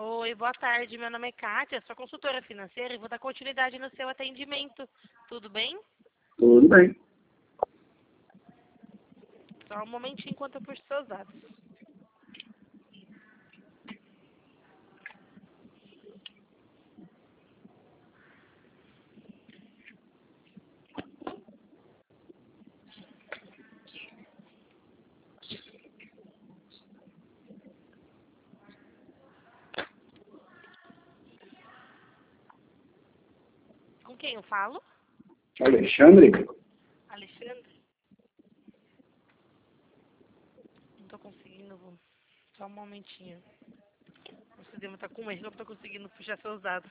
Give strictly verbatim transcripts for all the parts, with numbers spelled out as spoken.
Oi, boa tarde. Meu nome é Kátia, sou consultora financeira e vou dar continuidade no seu atendimento. Tudo bem? Tudo bem. Só um momentinho enquanto eu puxo seus dados. Com quem eu falo? Alexandre? Alexandre? Não tô conseguindo. Só um momentinho. O sistema tá com erro, eu não tô conseguindo puxar seus dados.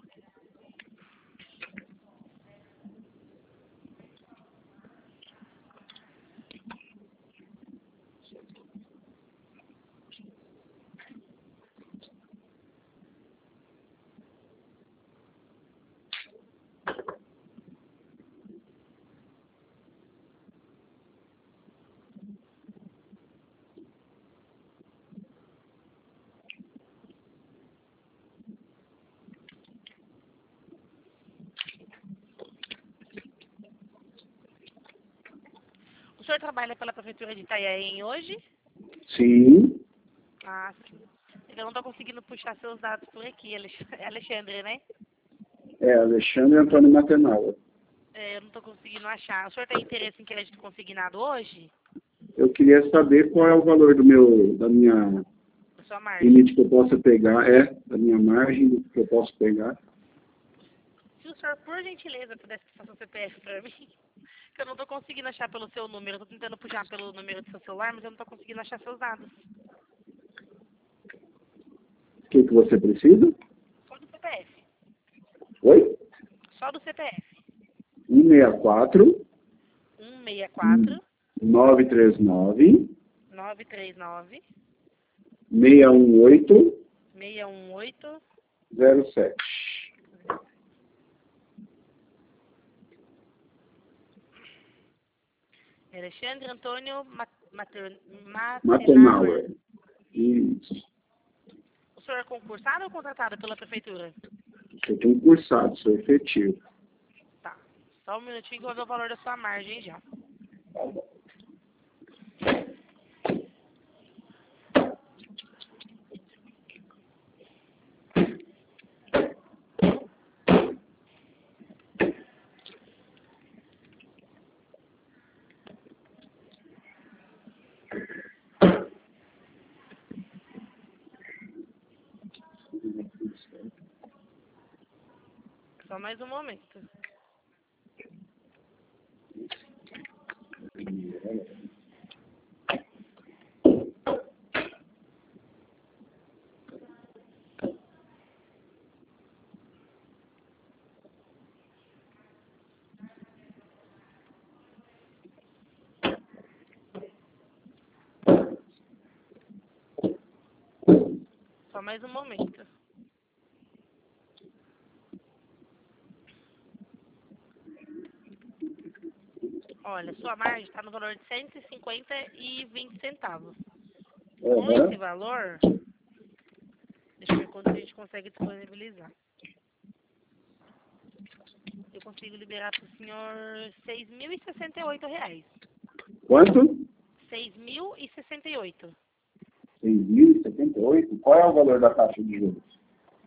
O senhor trabalha pela Prefeitura de Itanhaém hoje? Sim. Ah, sim. Eu não tô conseguindo puxar seus dados por aqui, Alex- é Alexandre, né? É, Alexandre Antônio Matenala. É, eu não tô conseguindo achar. O senhor tem interesse em crédito consignado hoje? Eu queria saber qual é o valor do meu, da minha A sua margem? limite que eu possa pegar, é, da minha margem que eu posso pegar. Se o senhor, por gentileza, pudesse passar seu C P F pra mim, que eu não tô conseguindo achar pelo seu número. Eu tô tentando puxar pelo número do seu celular, mas eu não tô conseguindo achar seus dados. O que, que você precisa? Só do C P F. Oi? Só do C P F. um seis quatro, um seis quatro, nove três nove, nove três nove, seis um oito, seis um oito. zero sete. Alexandre Antônio Mat Mater Matenauer. Matenauer. Isso. O senhor é concursado ou contratado pela prefeitura? Sou concursado, sou efetivo. Tá. Só um minutinho que eu vou ver o valor da sua margem já. Só mais um momento. Só mais um momento. Olha, sua margem está no valor de cento e cinquenta e vinte centavos. Com esse Uhum. valor, deixa eu ver quanto a gente consegue disponibilizar. Eu consigo liberar para o senhor seis mil e sessenta e oito reais. Quanto? seis mil e sessenta e oito. seis mil e setenta e oito. Qual é o valor da taxa de juros?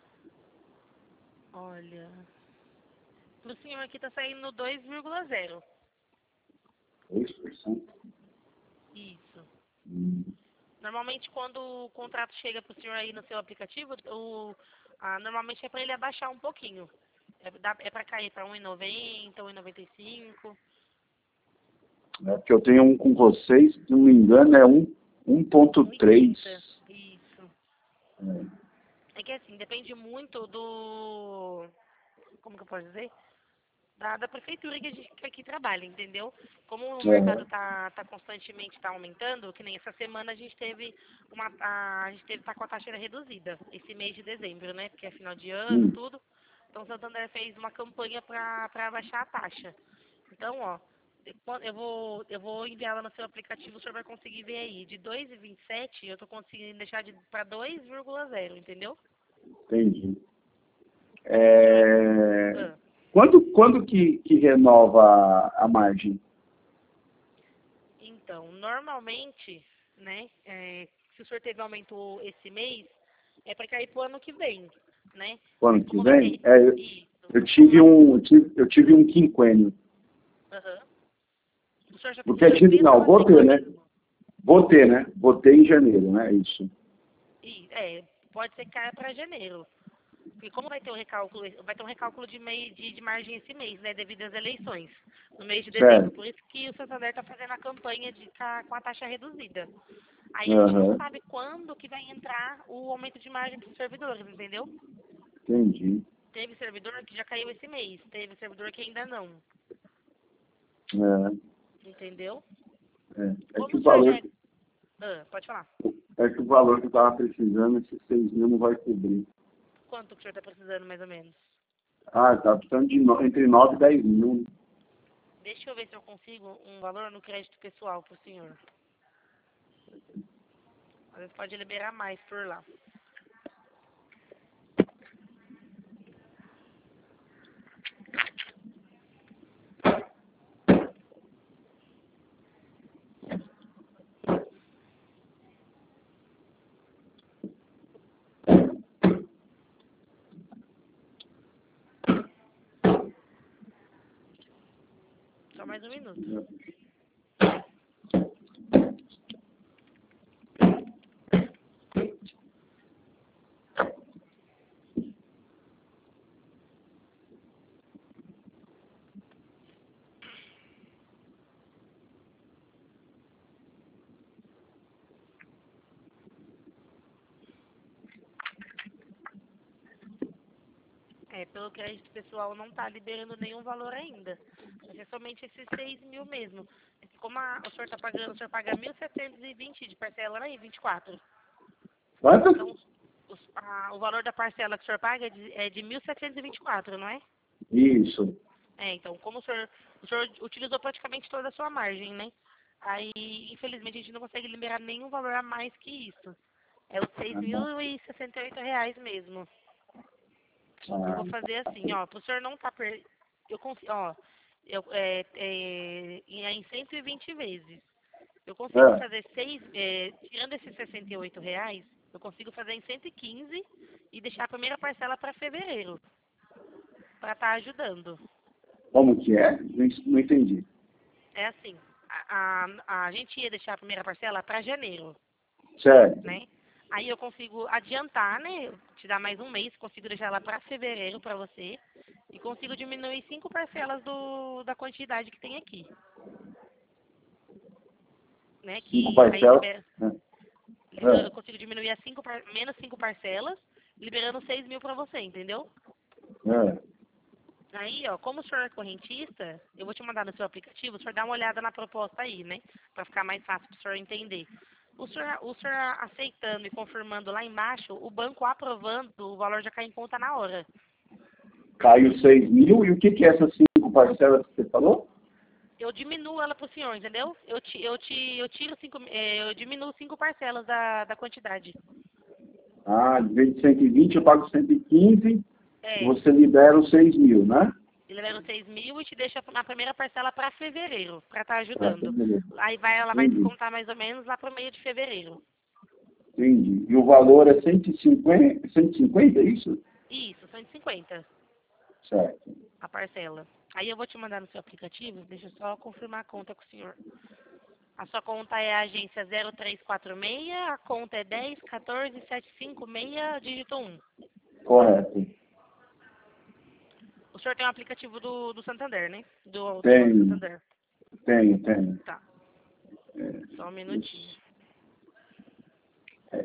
Olha, para o senhor aqui está saindo dois vírgula zero. dois por cento. Isso. Hum. Normalmente, quando o contrato chega para o senhor aí no seu aplicativo, o, ah, normalmente é para ele abaixar um pouquinho. É, dá- é para cair para um e noventa, um e noventa e cinco. É porque eu tenho um com vocês, se não me engano, é um, um ponto três. Isso. É. É que assim, depende muito do... Como que eu posso dizer? Da, da prefeitura que a gente que aqui trabalha, entendeu? Como o mercado Uhum. tá, tá constantemente tá aumentando, que nem essa semana a gente teve uma a, a gente teve tá com a taxa reduzida esse mês de dezembro, né? Porque é final de ano, Hum. tudo. Então o Santander fez uma campanha para para abaixar a taxa. Então, ó, eu quan- eu vou eu vou enviar lá no seu aplicativo, o senhor vai conseguir ver aí de dois vírgula vinte e sete, eu tô conseguindo deixar de para dois vírgula zero, entendeu? Entendi. É... Ah, Quando, quando que, que renova a, a margem? então, normalmente, né, é, se o senhor teve aumento esse mês, é para cair pro ano que vem, né? O ano Mas que como vai vem? ter É, eu, isso, eu como tive vai, um, eu tive, eu tive um quinquênio. aham. O senhor já Porque eu pediu esse tive, mês ou não, no vou ter, anterior né? mesmo? Vou ter, né? Vou ter em janeiro, né? Isso. E, é, pode ser que caia para janeiro. Porque como vai ter um recálculo, vai ter um recálculo de, meio, de, de margem esse mês, né, devido às eleições, no mês de dezembro. Certo. Por isso que o Santander está fazendo a campanha de tá com a taxa reduzida. Aí a gente não Aham. sabe quando que vai entrar o aumento de margem para os servidores, entendeu? Entendi. Teve servidor que já caiu esse mês, teve servidor que ainda não, É, entendeu? é. É que Como o o senhor já valor, é... Ah, pode falar. é que o valor que eu estava precisando, esses seis mil não vai cobrir. Quanto que o senhor está precisando, mais ou menos? Ah, tá precisando de no, entre nove e dez mil. Deixa eu ver se eu consigo um valor no crédito pessoal para o senhor. Às vezes pode liberar mais por lá. Só mais um minuto. É, pelo crédito pessoal não está liberando nenhum valor ainda. Vai ser somente esses seis mil mesmo. Como a- o senhor está pagando, o senhor paga mil setecentos e vinte de parcela, né? vinte e quatro. Quanto? Então, os- a- o valor da parcela que o senhor paga é de, é de mil setecentos e vinte e quatro, não é? Isso. É, então, como o senhor, o senhor utilizou praticamente toda a sua margem, né? Aí, infelizmente, a gente não consegue liberar nenhum valor a mais que isso. É os seis Ah, mil e sessenta e oito reais mesmo. Eu ah, vou fazer assim, ó, pro senhor não tá per... Eu consigo, ó, eu, é, é, em em cento e vinte vezes. Eu consigo ah, fazer seis, é, tirando esses sessenta e oito reais, eu consigo fazer em cento e quinze e deixar a primeira parcela para fevereiro, para estar ajudando. como que é? Não, não entendi. É assim, a, a, a gente ia deixar a primeira parcela para janeiro, Certo. né? Aí eu consigo adiantar, né? Te dar mais um mês, consigo deixar ela para fevereiro para você e consigo diminuir cinco parcelas do, da quantidade que tem aqui, né? Cinco Que aí parcelas. libera, Ah, libera- ah, eu consigo diminuir a cinco, par- menos cinco parcelas, liberando seis mil para você, entendeu? ah. Aí, ó, como o senhor é correntista, eu vou te mandar no seu aplicativo, o senhor dá uma olhada na proposta aí, né? Para ficar mais fácil para o senhor entender. O senhor, o senhor aceitando e confirmando lá embaixo, o banco aprovando, o valor já cai em conta na hora. Caiu seis mil. E o que que é essas cinco parcelas que você falou? Eu diminuo ela pro senhor, entendeu? Eu, ti, eu, ti, eu tiro cinco, eh, eu diminuo cinco parcelas da, da quantidade. Ah, de vez de cento e vinte eu pago cento e quinze. É, Você libera os seis mil, né? ele leva seis mil e te deixa na primeira parcela para fevereiro, para estar Tá, ajudando. beleza. Aí vai, ela vai Entendi. descontar mais ou menos lá pro meio de fevereiro. Entendi. E o valor é cento e cinquenta, cento e cinquenta, é isso? Isso, cento e cinquenta Certo. a parcela. Aí eu vou te mandar no seu aplicativo, deixa eu só confirmar a conta com o senhor. A sua conta é a agência zero três quatro seis, a conta é dez quatorze sete cinco seis, dígito um. Correto. O senhor tem o aplicativo do, do Santander, né? Do, do Banco Tenho, Santander. tenho, tenho. Tá, É, só um minutinho. isso. É.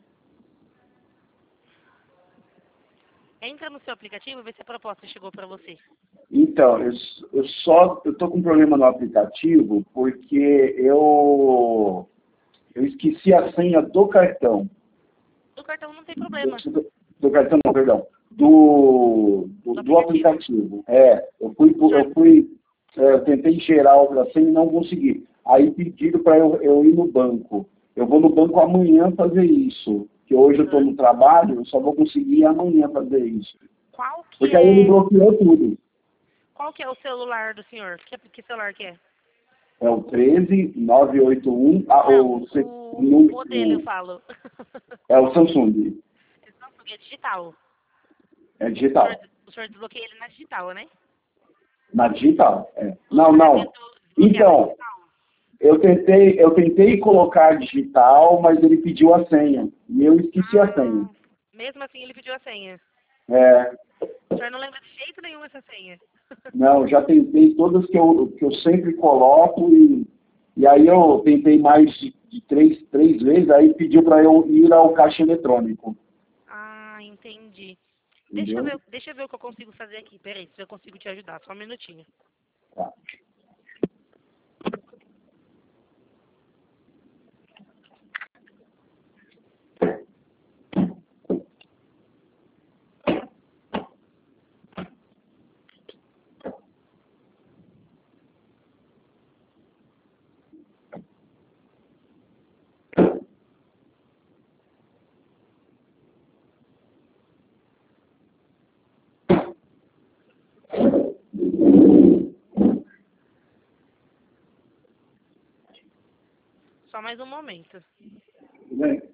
Entra no seu aplicativo e vê se a proposta chegou para você. Então, eu, s- eu só eu tô com um problema no aplicativo porque eu eu esqueci a senha do cartão. Do cartão não tem Do, problema. do- do cartão, não, perdão. Do, do, Do do aplicativo. aplicativo. É, eu fui, O pro- senhor, eu fui, é, eu tentei gerar a senha e não consegui. Aí pediram para eu, eu ir no banco. Eu vou no banco amanhã fazer isso. porque hoje eu estou no trabalho, eu só vou conseguir amanhã fazer isso. Qual que Porque é... aí ele bloqueou tudo. Qual que é o celular do senhor? Que, que celular que é? É o treze nove oito um, ah, Não, o, o, o o, modelo eu falo. é o Samsung, É Samsung, é digital. é O digital. senhor, o senhor desbloqueia ele na digital, né? Na digital? É. O Não, senhor já não. tentou desbloquear na Então, digital? eu tentei, eu tentei colocar digital, mas ele pediu a senha. E eu esqueci a senha. Ah, mesmo assim ele pediu a senha. É, O senhor não lembra de jeito nenhum essa senha. não, já tentei todas que eu, que eu sempre coloco e, e aí eu tentei mais de, de três, três vezes, aí pediu para eu ir ao caixa eletrônico. Ah, entendi. Deixa eu Entendeu? ver, deixa eu ver o que eu consigo fazer aqui. Peraí, se eu consigo te ajudar. Só um minutinho. Tá. Só mais um momento. Tudo bem?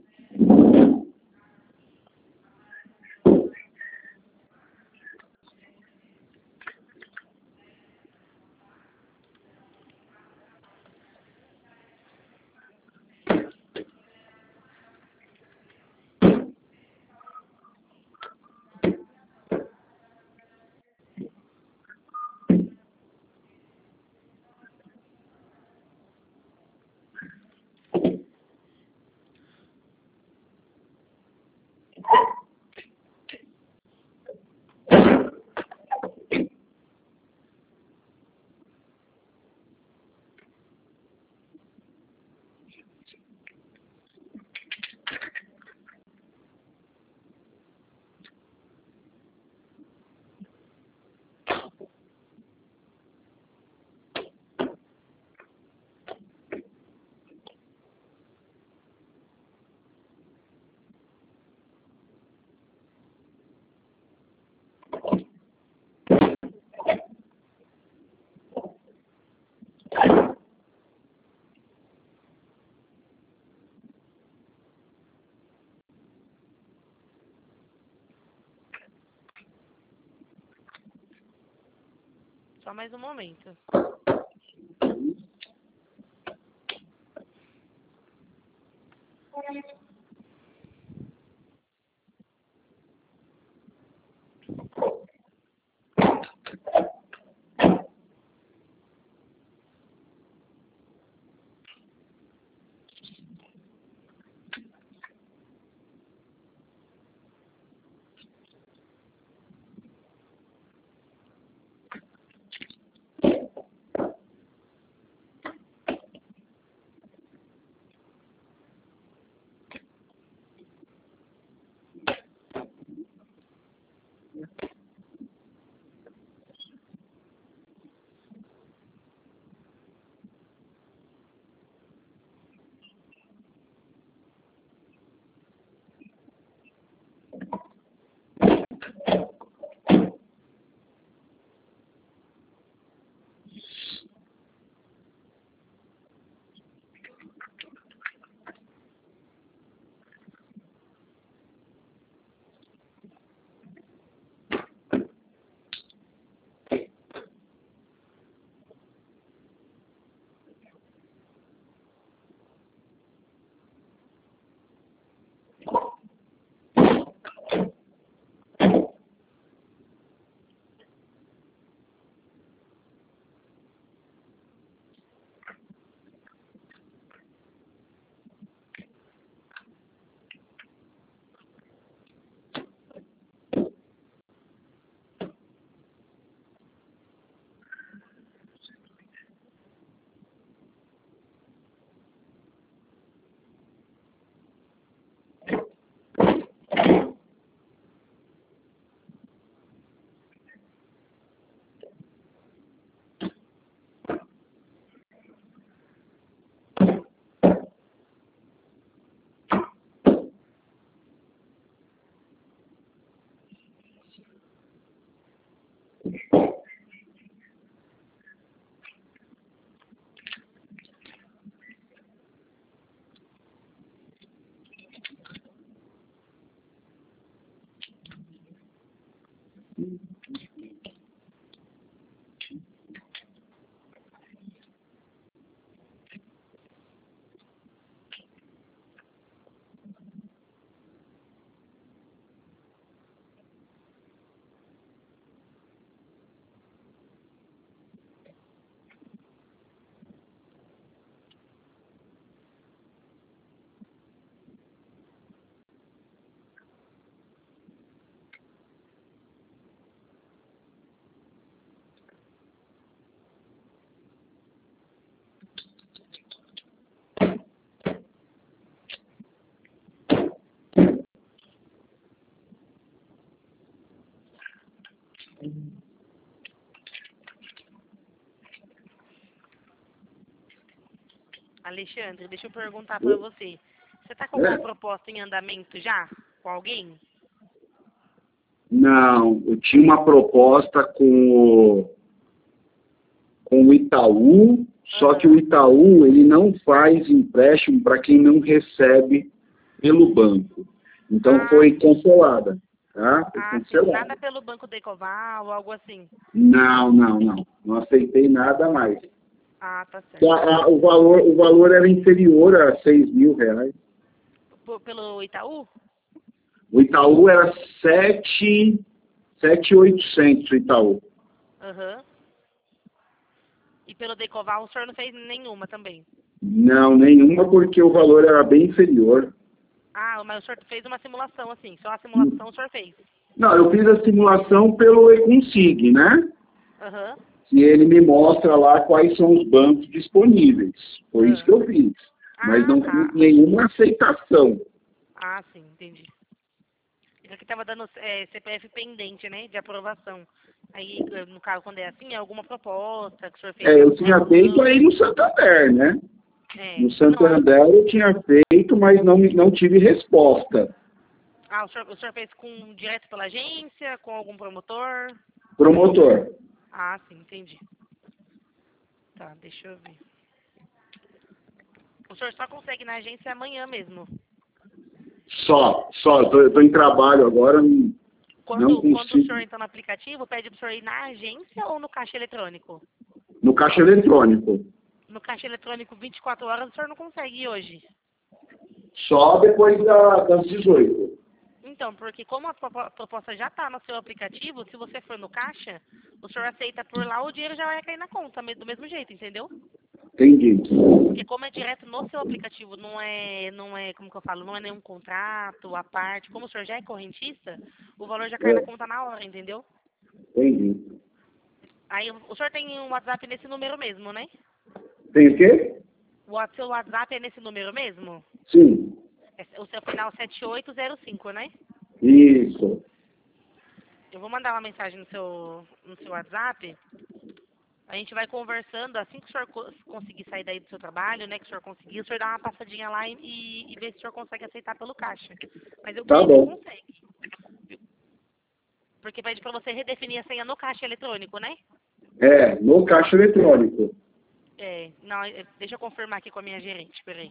Só mais um momento. Alexandre, deixa eu perguntar para você. Você está com alguma proposta em andamento já? Com alguém? Não, eu tinha uma proposta com o, com o Itaú, só que o Itaú ele não faz empréstimo para quem não recebe pelo banco. Então ah, foi cancelada. Tá? Foi ah, cancelada. sim, nada pelo Banco Decoval ou algo assim? Não, não, não. Não aceitei nada mais. Ah, tá certo. A, a, o, valor, o valor era inferior a seis mil reais. P pelo Itaú? O Itaú era sete mil e oitocentos, o Itaú. Aham. Uhum. E pelo Decoval o senhor não fez nenhuma também? Não, nenhuma, porque o valor era bem inferior. Ah, mas o senhor fez uma simulação assim, só a simulação o senhor fez? Não, eu fiz a simulação pelo Econsig, né? Aham. Uhum. E ele me mostra lá quais são os bancos disponíveis. Foi uhum. isso que eu fiz. Mas ah, não tá. fiz nenhuma aceitação. Ah, sim, entendi. Isso aqui estava dando é, C P F pendente, né, de aprovação. Aí, no caso, quando é assim, é alguma proposta que o senhor fez? É, eu tinha feito aí no Santander, né? É. No Santander Não, eu tinha feito, mas não, não tive resposta. Ah, o senhor, o senhor fez com, direto pela agência, com algum promotor? Promotor. Ah, sim, entendi. Tá, deixa eu ver. O senhor só consegue na agência amanhã mesmo? Só, só. Eu tô, eu tô em trabalho agora, não, Quando, não consigo. quando o senhor entra no aplicativo, pede para o senhor ir na agência ou no caixa eletrônico? No caixa eletrônico. No caixa eletrônico vinte e quatro horas o senhor não consegue ir hoje? Só depois da, das dezoito. Então, porque como a proposta já está no seu aplicativo, se você for no caixa, o senhor aceita por lá, o dinheiro já vai cair na conta, do mesmo jeito, entendeu? Entendi. Porque como é direto no seu aplicativo, não é, não é, como que eu falo, não é nenhum contrato, à parte, como o senhor já é correntista, o valor já cai É. na conta na hora, entendeu? Entendi. Aí o senhor tem um WhatsApp nesse número mesmo, né? Tem o quê? O seu WhatsApp é nesse número mesmo? Sim. É o seu final sete oito zero cinco, né? Isso. Eu vou mandar uma mensagem no seu, no seu WhatsApp. A gente vai conversando, assim que o senhor co- conseguir sair daí do seu trabalho, né, que o senhor conseguir, o senhor dá uma passadinha lá e, e, e vê se o senhor consegue aceitar pelo caixa. Mas eu Tá creio que bom. consegue. Porque pede para você redefinir a senha no caixa eletrônico, né? É, no caixa eletrônico. É, não, é, deixa eu confirmar aqui com a minha gerente, peraí.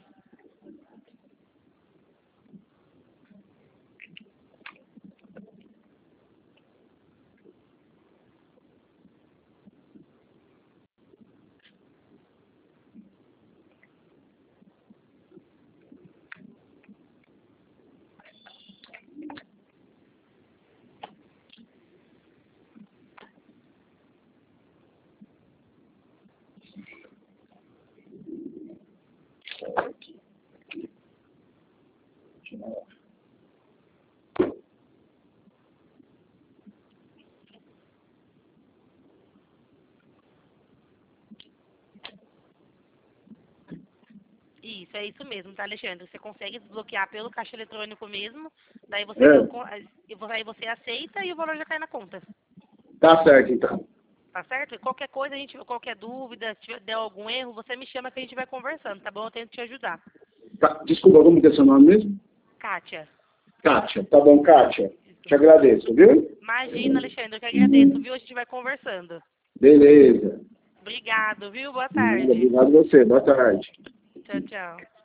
Isso, é isso mesmo, tá, Alexandre? Você consegue desbloquear pelo caixa eletrônico mesmo, daí você, É. aí você aceita e o valor já cai na conta. Tá certo, então. Tá certo? E qualquer coisa, a gente, qualquer dúvida, se tiver, der algum erro, você me chama que a gente vai conversando, tá bom? Eu tento te ajudar. Tá, desculpa, como que é seu nome mesmo? Kátia. Kátia. Tá bom, Kátia. Te agradeço, viu? Imagina, Alexandre, eu que agradeço, viu? A gente vai conversando. Beleza. Obrigado, viu? Boa tarde. Obrigado a você. Boa tarde. Tchau, tchau.